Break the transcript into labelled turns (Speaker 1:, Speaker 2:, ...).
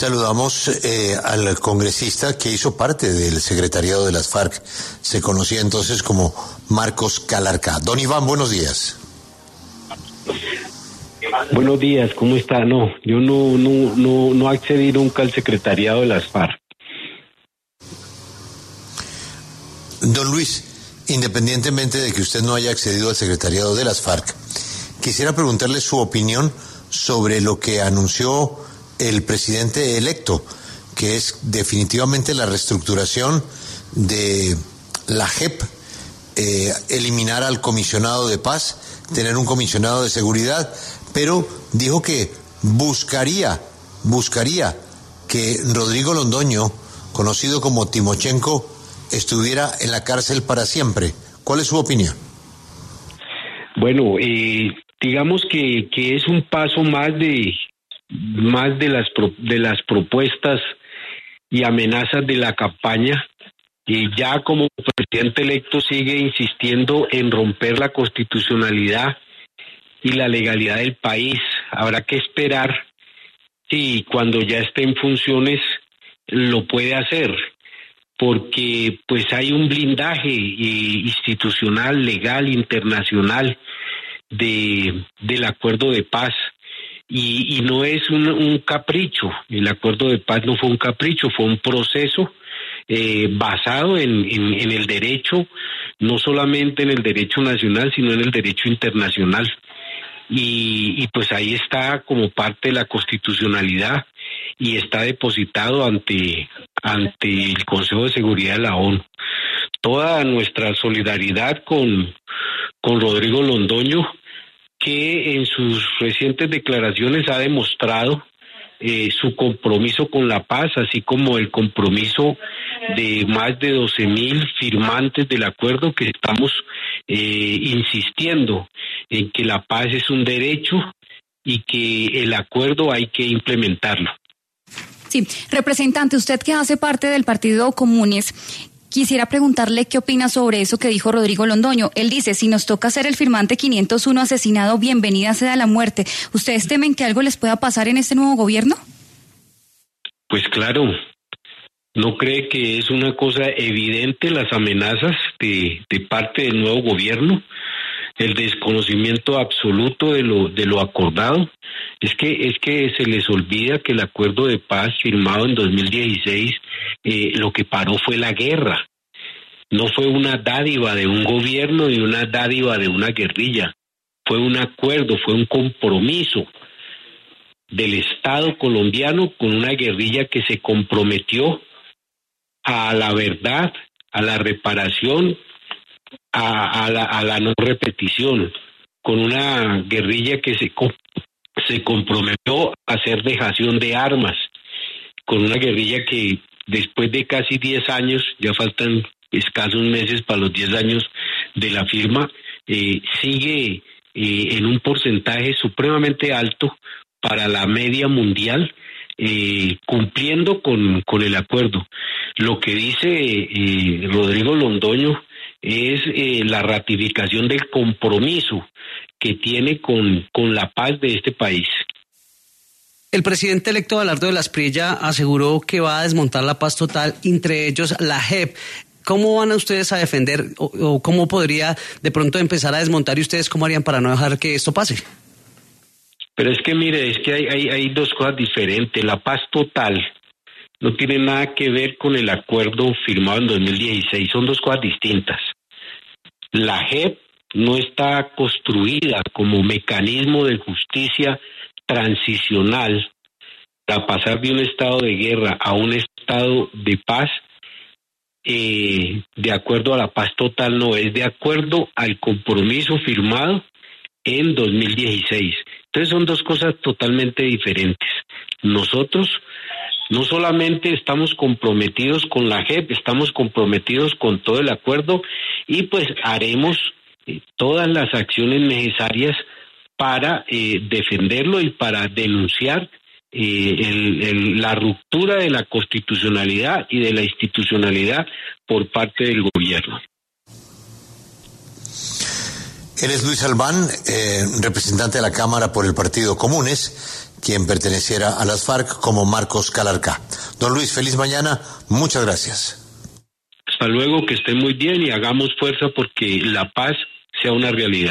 Speaker 1: Saludamos al congresista que hizo parte del secretariado de las FARC. Se conocía entonces como Marcos Calarcá. Don Iván, buenos días.
Speaker 2: Buenos días, ¿cómo está? No, yo no accedí nunca al secretariado de las FARC.
Speaker 1: Don Luis, independientemente de que usted no haya accedido al secretariado de las FARC, quisiera preguntarle su opinión sobre lo que anunció el presidente electo, que es definitivamente la reestructuración de la JEP, eliminar al comisionado de paz, tener un comisionado de seguridad, pero dijo que buscaría que Rodrigo Londoño, conocido como Timochenko, estuviera en la cárcel para siempre. ¿Cuál es su opinión?
Speaker 2: Bueno, digamos que es un paso más de las propuestas y amenazas de la campaña, y ya como presidente electo sigue insistiendo en romper la constitucionalidad y la legalidad del país. Habrá que esperar si cuando ya esté en funciones lo puede hacer, porque pues hay un blindaje institucional, legal, internacional del acuerdo de paz. Y no es un capricho. El acuerdo de paz no fue un capricho, fue un proceso basado en el derecho, no solamente en el derecho nacional, sino en el derecho internacional. Y pues ahí está como parte de la constitucionalidad y está depositado ante el Consejo de Seguridad de la ONU. Toda nuestra solidaridad con Rodrigo Londoño, que en sus recientes declaraciones ha demostrado su compromiso con la paz, así como el compromiso de más de 12,000 firmantes del acuerdo, que estamos insistiendo en que la paz es un derecho y que el acuerdo hay que implementarlo.
Speaker 3: Sí, representante, usted que hace parte del Partido Comunes, quisiera preguntarle qué opina sobre eso que dijo Rodrigo Londoño. Él dice, si nos toca ser el firmante 501 asesinado, bienvenida sea la muerte. ¿Ustedes temen que algo les pueda pasar en este nuevo gobierno?
Speaker 2: Pues claro, ¿no cree que es una cosa evidente las amenazas de parte del nuevo gobierno? El desconocimiento absoluto de lo acordado. Es que se les olvida que el acuerdo de paz firmado en 2016 lo que paró fue la guerra. No fue una dádiva de un gobierno ni una dádiva de una guerrilla. Fue un acuerdo, fue un compromiso del Estado colombiano con una guerrilla que se comprometió a la verdad, a la reparación, a la no repetición, con una guerrilla que se comprometió a hacer dejación de armas, con una guerrilla que después de casi 10 años, ya faltan escasos meses para los 10 años de la firma, sigue en un porcentaje supremamente alto para la media mundial, cumpliendo con el acuerdo. Lo que dice Rodrigo Londoño es la ratificación del compromiso que tiene con la paz de este país.
Speaker 4: El presidente electo Abelardo de la Espriella aseguró que va a desmontar la paz total, entre ellos la JEP. ¿Cómo van a ustedes a defender o cómo podría de pronto empezar a desmontar y ustedes cómo harían para no dejar que esto pase?
Speaker 2: Pero es que mire, es que hay dos cosas diferentes. La paz total no tiene nada que ver con el acuerdo firmado en 2016, son dos cosas distintas. La JEP no está construida como mecanismo de justicia transicional para pasar de un estado de guerra a un estado de paz, de acuerdo a la paz total, no, es de acuerdo al compromiso firmado en 2016. Entonces son dos cosas totalmente diferentes. Nosotros no solamente estamos comprometidos con la JEP, estamos comprometidos con todo el acuerdo y pues haremos todas las acciones necesarias para defenderlo y para denunciar la ruptura de la constitucionalidad y de la institucionalidad por parte del gobierno.
Speaker 1: Él es Luis Albán, representante de la Cámara por el Partido Comunes, quien perteneciera a las FARC, como Marcos Calarcá. Don Luis, feliz mañana, muchas gracias.
Speaker 2: Hasta luego, que esté muy bien y hagamos fuerza porque la paz sea una realidad.